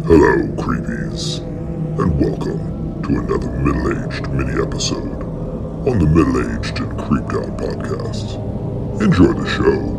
Hello, creepies, and welcome to another middle-aged mini-episode on the Middle-Aged and Creeped Out podcast. Enjoy the show.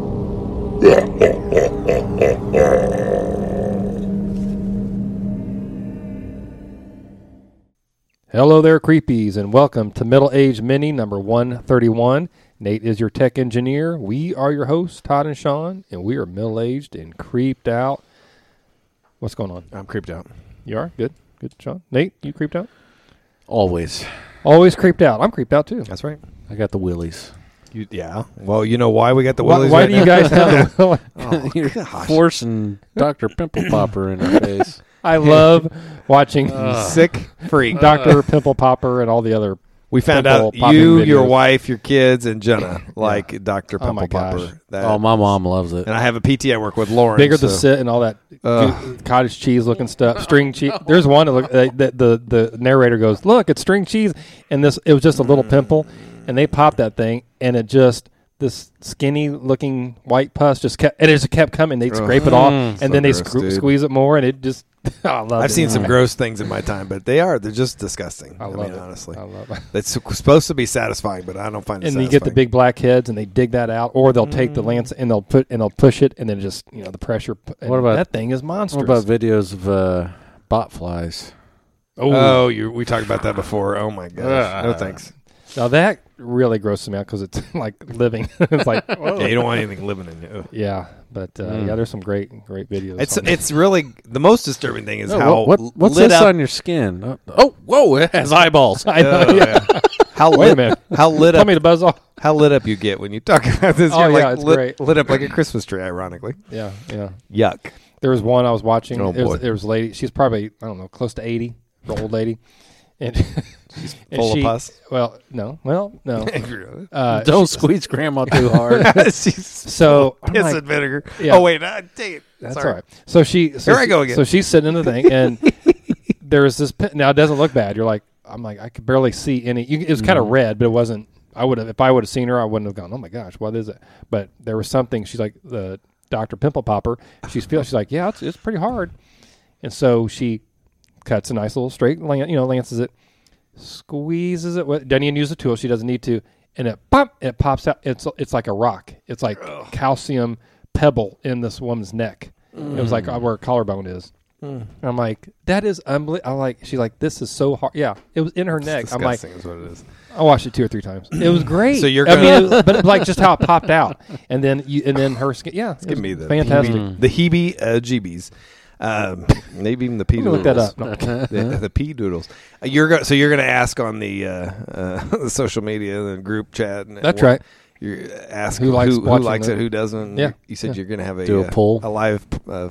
Hello there, creepies, and welcome to Middle-Aged Mini number 131. Nate is your tech engineer. We are your hosts, Todd and Sean, and we are middle-aged and creeped out. What's going on? I'm creeped out. You are? Good. Good, Sean. Nate, you creeped out? Always. Always creeped out. I'm creeped out, too. That's right. I got the willies. Yeah. Well, you know why we got the willies Why right do you now? guys have the Oh, You're gosh. forcing Dr. Pimple Popper in her face. I love watching Sick freak. Dr. Pimple Popper and all the other... We found Pimple out popping you, your videos. wife, your kids, and Jenna like Dr. Oh, Pimple my gosh. Popper. That- Oh, my mom loves it. and I have a PT I work with, Lauren. Bigger to so- sit and all that cottage cheese looking stuff, string cheese. There's one that look, the narrator goes, "Look, it's string cheese," and it was just a little pimple, and they popped that thing, and it just this skinny looking white pus just kept coming. They'd scrape it off, and so then they gross, dude. squeeze it more, and it just I love it. I've seen some gross things in my time, but they're just disgusting. I love it. Honestly. I love it. It's supposed to be satisfying, but I don't find it And satisfying. you get the big black heads, and they dig that out, or they'll take the lance and they'll push it, and then just the pressure. What about- that thing is monstrous? What about videos of bot flies? Oh, we talked about that before. Oh, my gosh. No thanks. Now that really grosses me out because it's like living. It's like whoa. Yeah, you don't want anything living in you. Yeah, but there's some great videos. It's really the most disturbing thing is Oh, how what's lit this up. on your skin? Oh, whoa, it has eyeballs. I know. Oh, yeah. yeah. How Wait a lit? minute. How lit Tell up? me to buzz off. How lit up you get when you talk about this? Oh, You're yeah, like it's great. lit up like a Christmas tree. Ironically, Yeah, yeah. yuck. There was one I was watching. Oh, boy. There was a lady. She's probably close to 80, an old lady, and she's full of pus? Well, no. Don't squeeze grandma too hard. So I'm piss like, and vinegar. Yeah. Oh wait, dang it. That's Sorry. all right. So Here I go again. So she's sitting in the thing, and there's this. Now it doesn't look bad. You're like, I'm like, I could barely see any. It was kind of red, but it wasn't. If I would have seen her, I wouldn't have gone, oh my gosh, what is it? But there was something. She's like the Dr. Pimple Popper. She's like, yeah, it's pretty hard. And so she cuts a nice little straight, lances it, squeezes it. Doesn't even use the tool. She doesn't need to. And it pops out. It's like a rock. It's like calcium pebble in this woman's neck. It was like where her collarbone is. And I'm like, that is unbelievable. I'm like, she's like, this is so hard. Yeah, it was in her neck. I'm like, Disgusting is what it is. I watched it 2 or 3 times. It was great. So you're I mean, gonna- but like just how it popped out, and then her skin. Yeah, it Give was me the fantastic. The heebie-jeebies. Maybe even the pea Let me doodles. look that up. No. The pea doodles. You're going to ask on the social media and group chat. And That's right. You ask Who likes watching likes the- it, who doesn't. Yeah. You said you're going to have Do a poll. a live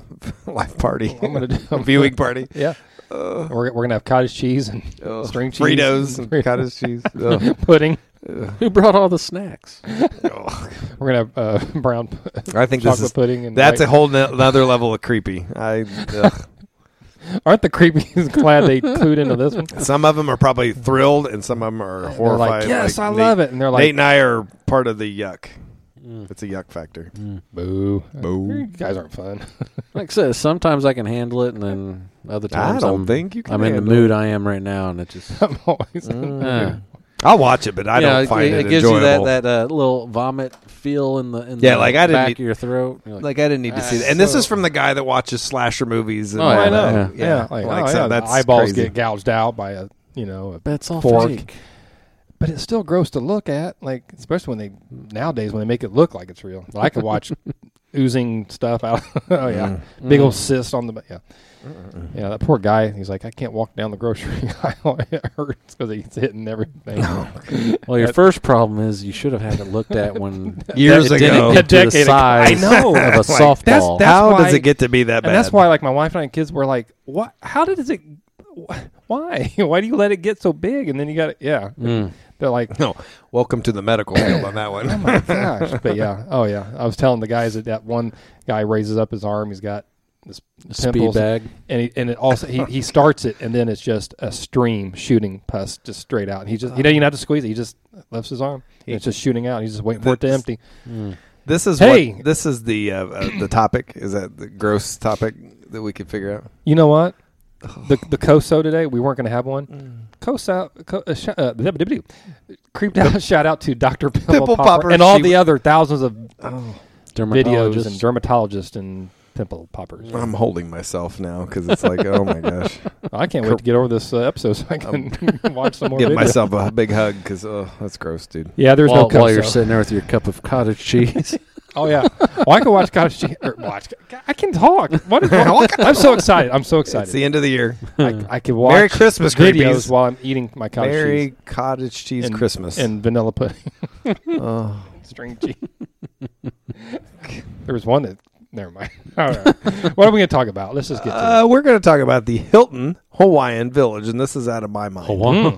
party, I'm gonna do a viewing party. Yeah, we're gonna have cottage cheese and string cheese, Fritos and cottage cheese. Oh. pudding. Who brought all the snacks? Oh. We're gonna have brown I think chocolate this is pudding. And that's white. a whole another level of creepy. Aren't the creepies glad they clued into this one? Some of them are probably thrilled, and some of them are They're horrified. like, yes, I Nate- love it, and they're Nate like, and I are part of the yuck. It's a yuck factor. boo, Boo. You guys aren't fun. Like I said, sometimes I can handle it, and then other times I don't think you can I'm in the handle mood I am right now, and it just... I'm always. I'll watch it, but I don't find it gives enjoyable. you that little vomit feel in the like I didn't back need- of your throat. You're Like I didn't need to see that. And this is from the guy that watches slasher movies. And Oh, all yeah. I know. that. Yeah, like, oh, so yeah, the that's eyeballs crazy. get gouged out by a that's all fork. fake. But it's still gross to look at, like especially nowadays when they make it look like it's real. But I could watch oozing stuff out. Oh yeah, big old cyst on the yeah. Yeah, that poor guy. He's like, I can't walk down the grocery aisle. It hurts because he's hitting everything. Well, your first problem is you should have had it looked at when Years it ago. didn't A get to the decade ago. size I know. of a Like, softball. that's How why- does it get to be that bad? And that's why, like, my wife and I and kids were like, "What? How did it? Why? Why do you let it get so big?" And then you got it. Yeah, they're like, No. Welcome to the medical field on that one. "Oh my gosh!" But yeah, oh yeah. I was telling the guys that one guy raises up his arm. He's got this Speed pimples, bag. and it also he starts it, and then it's just a stream shooting pus just straight out. And he doesn't even have to squeeze it. He just lifts his arm, and it's just shooting out. He's just waiting for it to empty. This is Hey! this is the topic. Is that the gross topic that we could figure out? You know what? the COSO today. We weren't going to have one. COSO, creeped out. Shout out to Dr. Pimple Popper and all the other thousands of videos and dermatologists and pimple poppers. I'm holding myself now because it's like, oh my gosh. I can't wait to get over this episode so I can watch some more Give videos. myself a big hug because, that's gross, dude. Yeah, there's no COSO. While you're sitting there with your cup of cottage cheese. Oh, yeah. Well, I can watch cottage cheese. I can talk. What is wrong? I'm so excited. I'm so excited. It's the end of the year. I can watch Merry Christmas, videos creepies. while I'm eating my cottage Merry cheese. cottage cheese and, Christmas. And vanilla pudding. Oh. String cheese. There was one that... Never mind. All right. What are we going to talk about? Let's just get to it. We're going to talk about the Hilton Hawaiian Village, and this is out of my mind.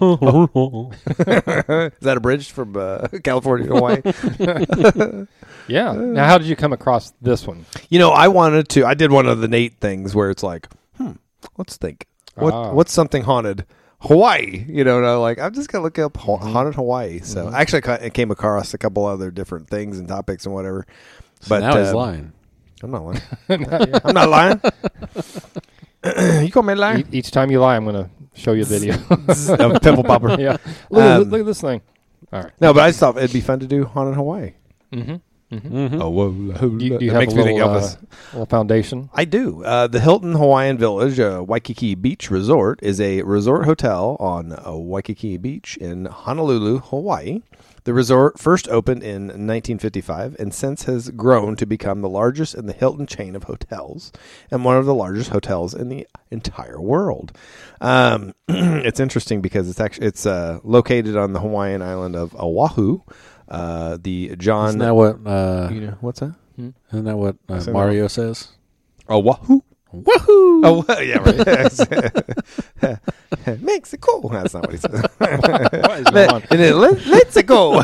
Is that abridged from California to Hawaii? Yeah. Now, how did you come across this one? I did one of the Nate things where it's like, let's think. What's something haunted? Hawaii, and I'm just going to look up haunted Hawaii. So actually I came across a couple other different things and topics and whatever. But now he's lying. I'm not lying. I'm not lying. You call me lying? Each time you lie, I'm going to show you a video. Of Pimple Popper. Yeah. Look at this thing. All right. No, but I just thought it'd be fun to do haunted Hawaii. Oh, whoa. Do you have a little foundation? I do. The Hilton Hawaiian Village, Waikiki Beach Resort, is a resort hotel on Waikiki Beach in Honolulu, Hawaii. The resort first opened in 1955 and since has grown to become the largest in the Hilton chain of hotels and one of the largest hotels in the entire world. It's interesting because it's located on the Hawaiian island of Oahu. The John. Isn't that what? What's that? Isn't that what Mario says? Oahu. Woohoo! Oh, yeah, right. Mexico. That's not what he said. What is going on? Let's go.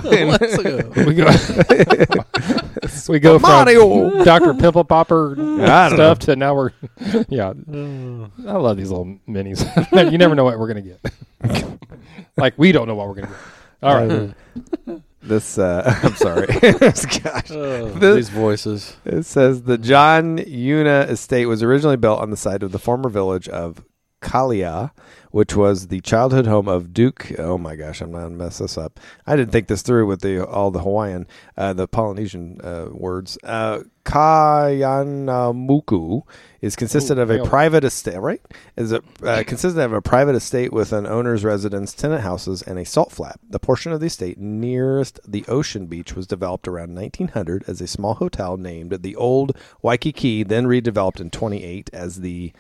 We go Mario. from Dr. Pimple Popper stuff to now we're... Yeah. I love these little minis. You never know what we're going to get. Like, we don't know what we're going to get. All right. This, I'm sorry. Gosh. These voices. It says the John Yuna estate was originally built on the site of the former village of Kalia, which was the childhood home of Duke. Oh my gosh, I'm not going to mess this up. I didn't think this through with all the Hawaiian, the Polynesian words. Kayanamuku is consisted of a private estate, right? Consisted of a private estate with an owner's residence, tenant houses, and a salt flat. The portion of the estate nearest the ocean beach was developed around 1900 as a small hotel named the Old Waikiki, then redeveloped in 28 as the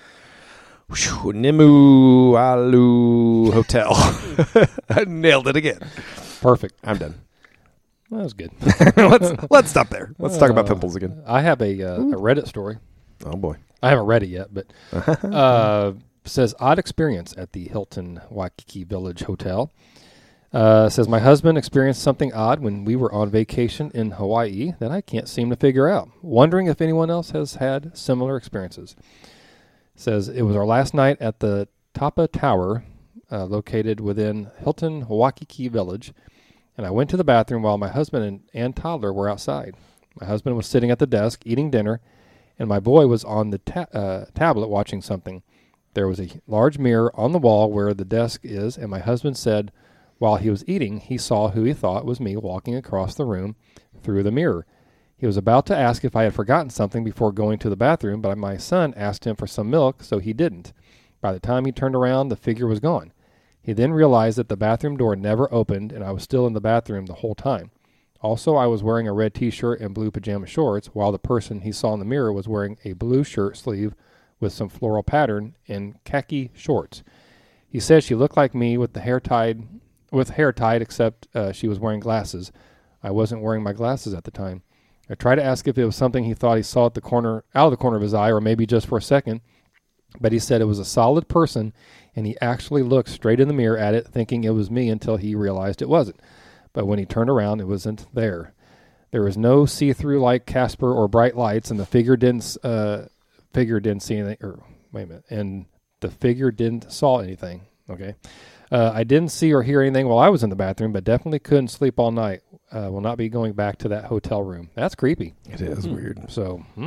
Nimu Alu Hotel. I nailed it again. Perfect. I'm done. That was good. Let's stop there. Let's talk about pimples again. I have a Reddit story. Oh boy, I haven't read it yet, but says odd experience at the Hilton Waikiki Village Hotel. Says my husband experienced something odd when we were on vacation in Hawaii that I can't seem to figure out. Wondering if anyone else has had similar experiences. Says it was our last night at the Tapa Tower, located within Hilton Waikiki Village, and I went to the bathroom while my husband and toddler were outside. My husband was sitting at the desk eating dinner, and my boy was on the tablet watching something. There was a large mirror on the wall where the desk is, and my husband said while he was eating, he saw who he thought was me walking across the room through the mirror. He was about to ask if I had forgotten something before going to the bathroom, but my son asked him for some milk, so he didn't. By the time he turned around, the figure was gone. He then realized that the bathroom door never opened, and I was still in the bathroom the whole time. Also, I was wearing a red t-shirt and blue pajama shorts, while the person he saw in the mirror was wearing a blue shirt sleeve with some floral pattern and khaki shorts. He said she looked like me with hair tied, except she was wearing glasses. I wasn't wearing my glasses at the time. I tried to ask if it was something he thought he saw out of the corner of his eye, or maybe just for a second, but he said it was a solid person, and he actually looked straight in the mirror at it, thinking it was me until he realized it wasn't. But when he turned around, it wasn't there. There was no see-through like Casper or bright lights, and the figure didn't see anything. And the figure didn't saw anything. Okay, I didn't see or hear anything while I was in the bathroom, but definitely couldn't sleep all night. Will not be going back to that hotel room. That's creepy. It is weird. So,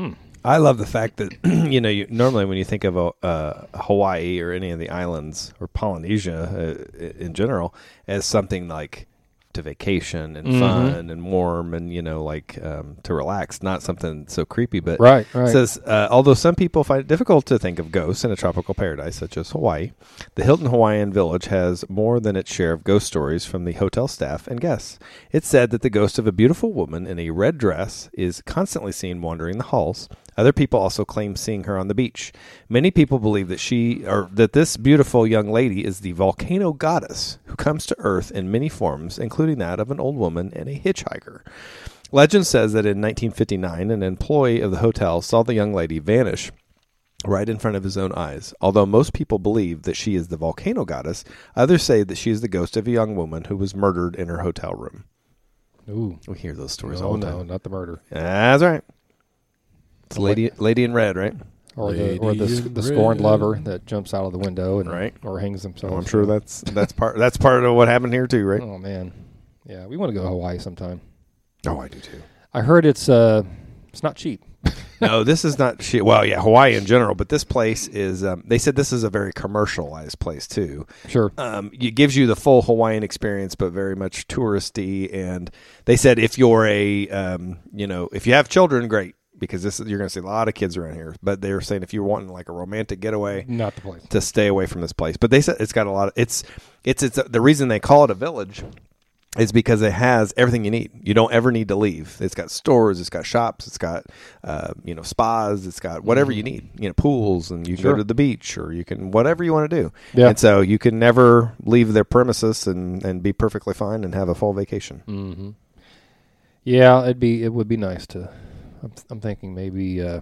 I love the fact that normally when you think of Hawaii or any of the islands or Polynesia in general as something like to vacation and fun and warm and to relax, not something so creepy. But right. It says although some people find it difficult to think of ghosts in a tropical paradise such as Hawaii, the Hilton Hawaiian Village has more than its share of ghost stories from the hotel staff and guests. It's said that the ghost of a beautiful woman in a red dress is constantly seen wandering the halls. Other people also claim seeing her on the beach. Many people believe that this beautiful young lady is the volcano goddess who comes to Earth in many forms, including that of an old woman and a hitchhiker. Legend says that in 1959, an employee of the hotel saw the young lady vanish right in front of his own eyes. Although most people believe that she is the volcano goddess, others say that she is the ghost of a young woman who was murdered in her hotel room. Ooh. We hear those stories all the time. No, not the murder. That's right. It's lady in red, right? Or the scorned lover that jumps out of the window and or hangs themselves. I'm sure that's part of what happened here too, right? Oh man, yeah, we want to go to Hawaii sometime. Oh, I do too. I heard it's not cheap. No, this is not cheap. Well, yeah, Hawaii in general, but this place is. They said this is a very commercialized place too. Sure, it gives you the full Hawaiian experience, but very much touristy. And they said if you're if you have children, great. Because you're going to see a lot of kids around here, but they were saying if you're wanting like a romantic getaway, not the place to stay away from this place. But they said it's got a lot of it's the reason they call it a village is because it has everything you need. You don't ever need to leave. It's got stores, it's got shops, it's got spas, it's got whatever you need. Pools, and you can go to the beach, or you can whatever you want to do. Yeah. And so you can never leave their premises and be perfectly fine and have a full vacation. Mm-hmm. Yeah, it would be nice to. I'm thinking maybe, I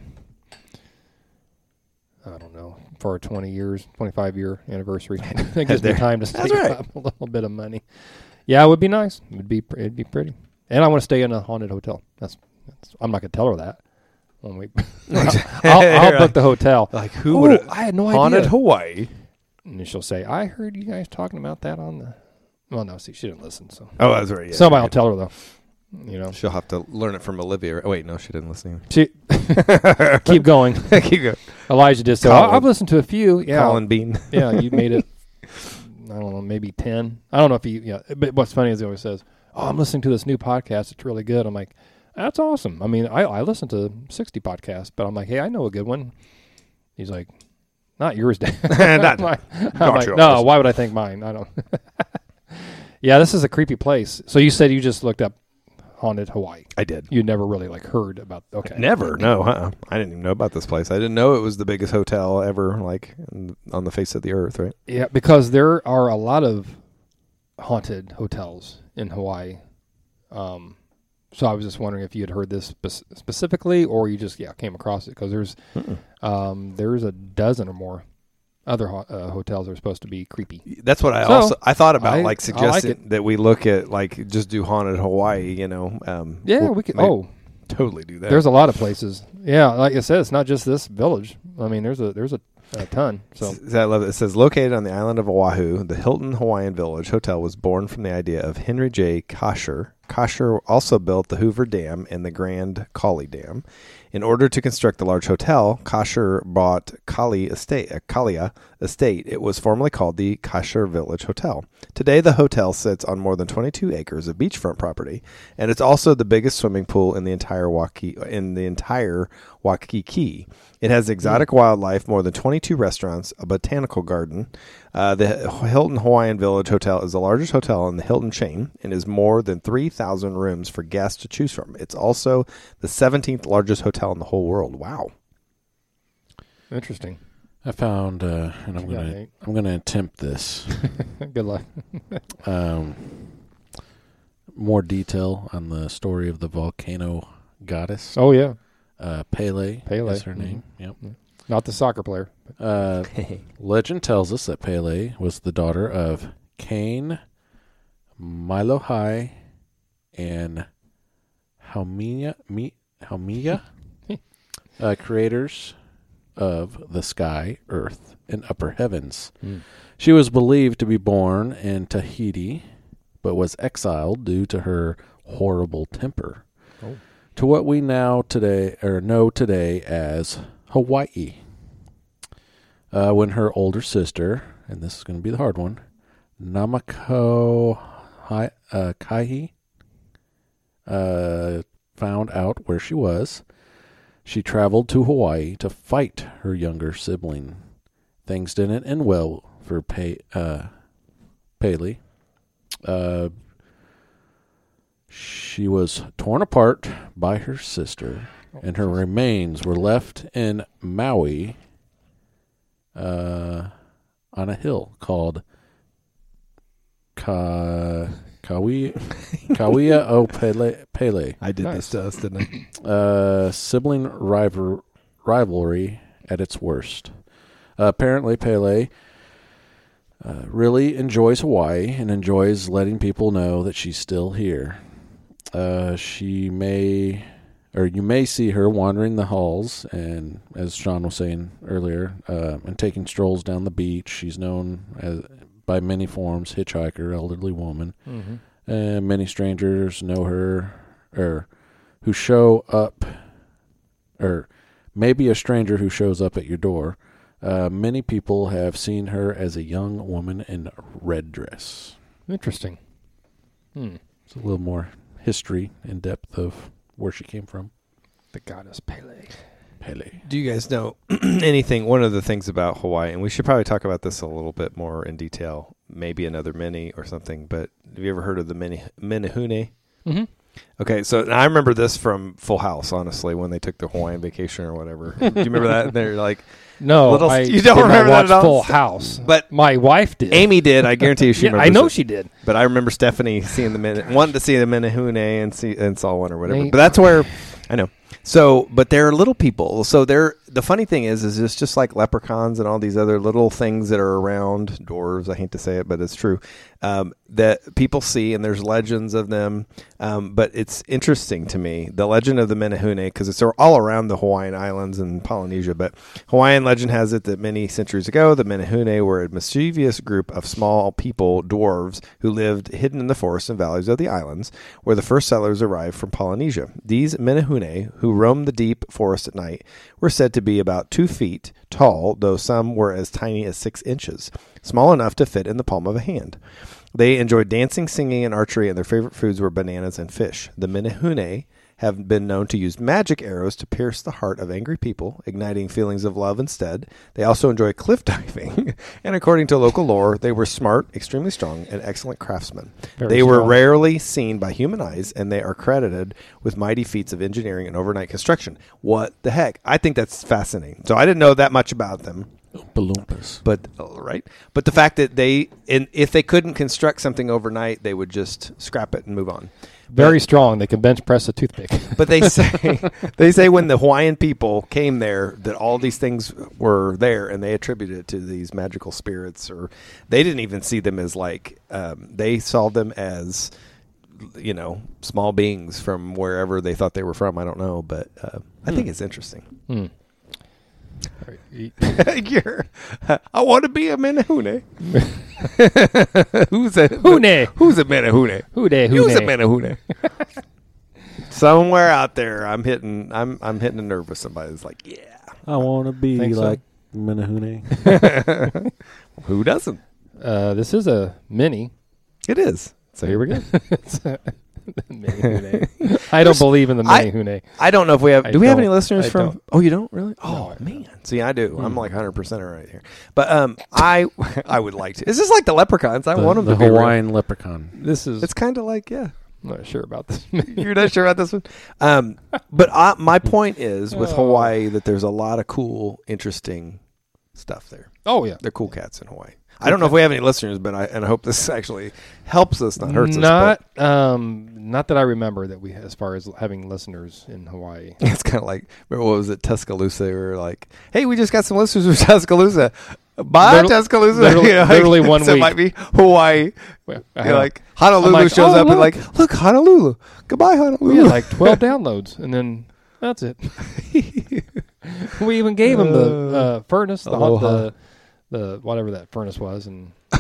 don't know, for a 25-year anniversary. It gives me time to save up a little bit of money. Yeah, it would be nice. It'd be pretty. And I want to stay in a haunted hotel. I'm not going to tell her that. I'll book the hotel. Like, who would I had no haunted idea. Hawaii? And she'll say, I heard you guys talking about that on the... Well, no, see, she didn't listen. So. Oh, that's right. Yeah, somebody will tell her, though. She'll have to learn it from Olivia. Oh, wait, no, she didn't listen. Keep going. Keep going. Elijah did say, I've listened to a few. Yeah, Colin Bean. Yeah, you made it. I don't know, maybe 10. I don't know if he. Yeah, but what's funny is he always says, "Oh, I'm listening to this new podcast. It's really good." I'm like, "That's awesome." I mean, I listen to 60 podcasts, but I'm like, "Hey, I know a good one." He's like, "Not yours, Dad." I'm like, no, why would I think mine? I don't. Yeah, this is a creepy place. So you said you just looked up haunted Hawaii. I did. You never really heard about. Okay. Never. No. I didn't even know about this place. I didn't know it was the biggest hotel ever, on the face of the earth. Right. Yeah, because there are a lot of haunted hotels in Hawaii. So I was just wondering if you had heard this specifically, or you just came across it because there's a dozen or more other hotels are supposed to be creepy. That's what I thought about, suggesting that we look at just do haunted Hawaii. We could. Totally do that. There's a lot of places. Yeah, like I said, it's not just this village. I mean, there's a ton. So I love it. It says located on the island of Oahu, the Hilton Hawaiian Village Hotel was born from the idea of Henry J. Kosher. Kosher also built the Hoover Dam and the Grand Kali Dam. In order to construct the large hotel, Kosher bought Kalia Estate. It was formerly called the Kosher Village Hotel. Today, the hotel sits on more than 22 acres of beachfront property, and it's also the biggest swimming pool in the entire Waikiki. It has exotic wildlife, more than 22 restaurants, a botanical garden. The Hilton Hawaiian Village Hotel is the largest hotel in the Hilton chain and is more than 3,000 rooms for guests to choose from. It's also the 17th largest hotel in the whole world. Wow. Interesting. I found, and I'm gonna attempt this. Good luck. More detail on the story of the volcano goddess. Oh yeah, Pele is her name. Yep. Not the soccer player. Legend tells us that Pele was the daughter of Cain, Milohai, and Haumea, creators of the sky, earth, and upper heavens. She was believed to be born in Tahiti, but was exiled due to her horrible temper. to what we know today as Hawaii. When her older sister, and this is going to be the hard one, Namako Kaihi, found out where she was, she traveled to Hawaii to fight her younger sibling. Things didn't end well for Paley. She was torn apart by her sister, and her remains were left in Maui on a hill called Kauia o Pele. I did this to us, didn't I? Sibling rivalry at its worst. Apparently, Pele really enjoys Hawaii and enjoys letting people know that she's still here. You may see her wandering the halls, and as Sean was saying earlier, and taking strolls down the beach. She's known by many forms: hitchhiker, elderly woman. Mm-hmm. Many strangers know her, or who show up, or maybe a stranger who shows up at your door. Many people have seen her as a young woman in a red dress. Interesting. It's a little more history in depth of where she came from. The goddess Pele. Do you guys know anything? One of the things about Hawaii, and we should probably talk about this a little bit more in detail, maybe another mini or something, but have you ever heard of the Menehune? Mm-hmm. Okay, so I remember this from Full House, honestly, when they took the Hawaiian vacation or whatever. Do you remember that? They're like, no, you don't remember watch that at all? Full House, but my wife did. Amy did. I guarantee you she remembers I know it. she did. But I remember Stephanie seeing wanted to see the Menehune and saw one or whatever. They- But that's where I know. So, but they're little people. So the funny thing is it's just like leprechauns and all these other little things that are around, dwarves, I hate to say it, but it's true, that people see, and there's legends of them. But it's interesting to me, the legend of the Menehune, because it's all around the Hawaiian Islands and Polynesia. But Hawaiian legend has it that many centuries ago, the Menehune were a mischievous group of small people, dwarves, who lived hidden in the forests and valleys of the islands, where the first settlers arrived from Polynesia. These Menehune, who roamed the deep forest at night, were said to be about 2 feet tall, though some were as tiny as 6 inches, small enough to fit in the palm of a hand. They enjoyed dancing, singing, and archery, and their favorite foods were bananas and fish. The Menehune have been known to use magic arrows to pierce the heart of angry people, igniting feelings of love instead. They also enjoy cliff diving, and according to local lore, they were smart, extremely strong, and excellent craftsmen. They were rarely seen by human eyes, and they are credited with mighty feats of engineering and overnight construction. What the heck? I think that's fascinating. So I didn't know that much about them. Balloompas. But the fact that if they couldn't construct something overnight, they would just scrap it and move on. Very strong. They can bench press a toothpick. But they say when the Hawaiian people came there that all these things were there, and they attributed it to these magical spirits, or they didn't even see them as like they saw them as small beings from wherever they thought they were from. I don't know, but I think it's interesting. I want to be a Menehune. Who's a Menehune? Who's a Menehune? Somewhere out there, I'm hitting a nerve with somebody that's like, yeah, I want to be Think so? like Menehune. Who doesn't? This is a mini. It is. So here we go. Menehune. I don't believe in the Menehune. I don't know if we have. Do we have any listeners I from? don't. Oh, you don't really? No, Oh I man, see, I do. I'm like 100% right here. But I would like to. Is this like the leprechauns? I want them the to be real. Hawaiian leprechaun. This is. It's kind of like I'm not sure about this. You're not sure about this one? But my point is with Hawaii that there's a lot of cool, interesting stuff there. Oh yeah, They're cool cats in Hawaii. I don't know if we have any listeners, but I hope this actually helps us, not hurts us. Not that I remember that we, as far as having listeners in Hawaii. It's kind of like, remember what was it, Tuscaloosa? We were like, hey, we just got some listeners from Tuscaloosa. Bye, Tuscaloosa. Literally 1 so week. It might be Hawaii. Well, You're like, Honolulu shows up and like, look, Honolulu. Goodbye, Honolulu. We had like 12 downloads, and then that's it. We even gave him the furnace, the whatever that furnace was, and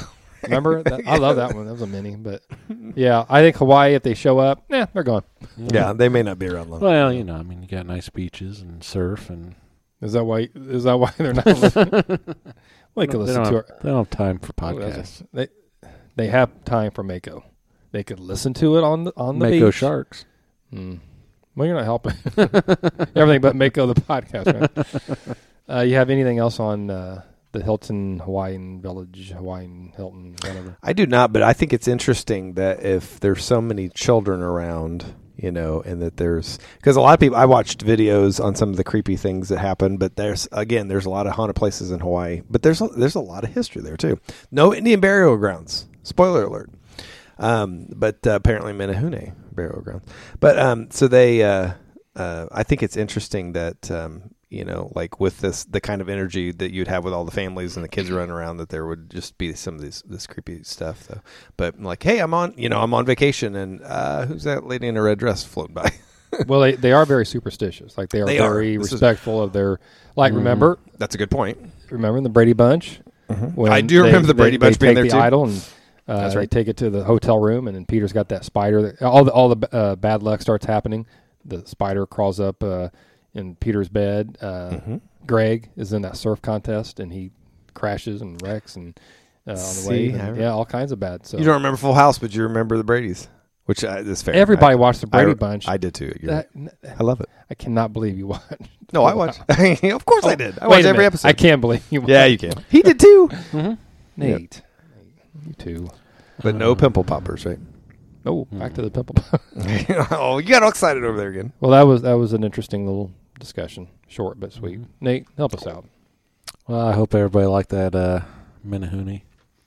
Remember? I love that one. That was a mini. But, yeah, I think Hawaii, if they show up, they're gone. Yeah, they may not be around long. Well, you know, I mean, you got nice beaches and surf, and Is that why they're not listening? Well, they could listen to they don't have time for podcasts. They have time for Mako. They could listen to it on the Mako beach. Sharks. Well, you're not helping. Everything but Mako the podcast, right? You have anything else on the Hilton Hawaiian Village, Hawaiian Hilton, whatever? I do not, but I think it's interesting that if there's so many children around, you know, and that because a lot of people, I watched videos on some of the creepy things that happen, but there's a lot of haunted places in Hawaii, but there's a lot of history there too. No Indian burial grounds. Spoiler alert. But apparently Menehune burial grounds. But so they, I think it's interesting that you know, like with the kind of energy that you'd have with all the families and the kids running around, that there would just be some of this creepy stuff though. But like, hey, I'm on vacation, and who's that lady in a red dress floating by? Well, they are very superstitious. Like they are very respectful of their. Like, remember? That's a good point. Remember the Brady Bunch? When I do remember the Brady Bunch being there too. too. Idol and That's right. they take it to the hotel room, and then Peter's got that spider. All the bad luck starts happening. The spider crawls up in Peter's bed. Greg is in that surf contest, and he crashes and wrecks and on the way. And, all kinds of bad. So You don't remember Full House, but you remember the Bradys, which is fair. Everybody watched the Brady Bunch. I did too. I love it. I cannot believe you watched. No, I watched. Of course I did. I Wait watched a every minute. episode. I can't believe you watched. Yeah, you can. He did too. Nate. You too. But no pimple poppers, right? Oh, back to the pimple. Oh, you got all excited over there again. Well, that was an interesting little discussion. Short but sweet. Nate, help us out. Well, I hope everybody liked that Menehune.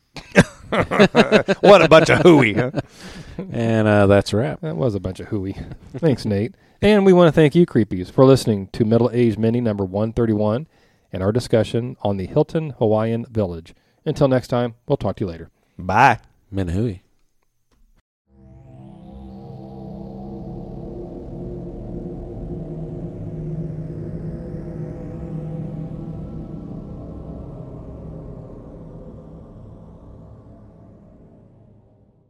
What a bunch of hooey, huh? And that's a wrap. That was a bunch of hooey. Thanks, Nate. And we want to thank you, creepies, for listening to Middle Aged Mini number 131 and our discussion on the Hilton Hawaiian Village. Until next time, we'll talk to you later. Bye. Menehune.